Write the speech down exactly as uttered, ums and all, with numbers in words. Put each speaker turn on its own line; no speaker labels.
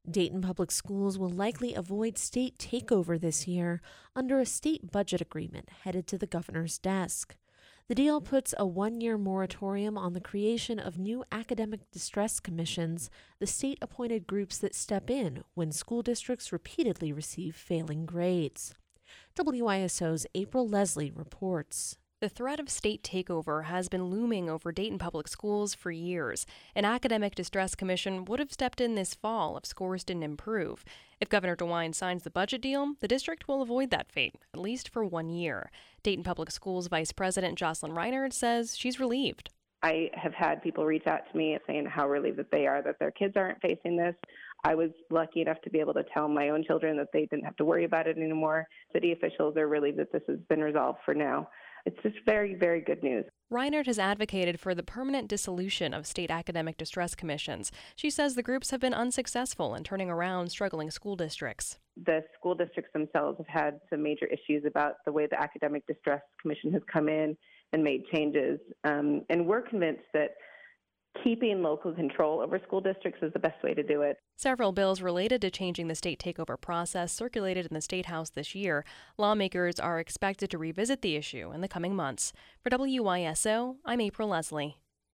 Dayton Public Schools will likely avoid state takeover this year under a state budget agreement headed to the governor's desk. The deal puts a one-year moratorium on the creation of new academic distress commissions, the state-appointed groups that step in when school districts repeatedly receive failing grades. W I S O's April Leslie reports.
The threat of state takeover has been looming over Dayton Public Schools for years. An academic distress commission would have stepped in this fall if scores didn't improve. If Governor DeWine signs the budget deal, the district will avoid that fate, at least for one year. Dayton Public Schools Vice President Jocelyn Reinhardt says she's relieved.
I have had people reach out to me saying how relieved that they are that their kids aren't facing this. I was lucky enough to be able to tell my own children that they didn't have to worry about it anymore. City officials are relieved that this has been resolved for now. It's just very, very good news.
Reinhardt has advocated for the permanent dissolution of state academic distress commissions. She says the groups have been unsuccessful in turning around struggling school districts.
The school districts themselves have had some major issues about the way the Academic Distress Commission has come in and made changes. Um, and we're convinced that keeping local control over school districts is the best way to do it.
Several bills related to changing the state takeover process circulated in the State House this year. Lawmakers are expected to revisit the issue in the coming months. For W I S O, I'm April Leslie.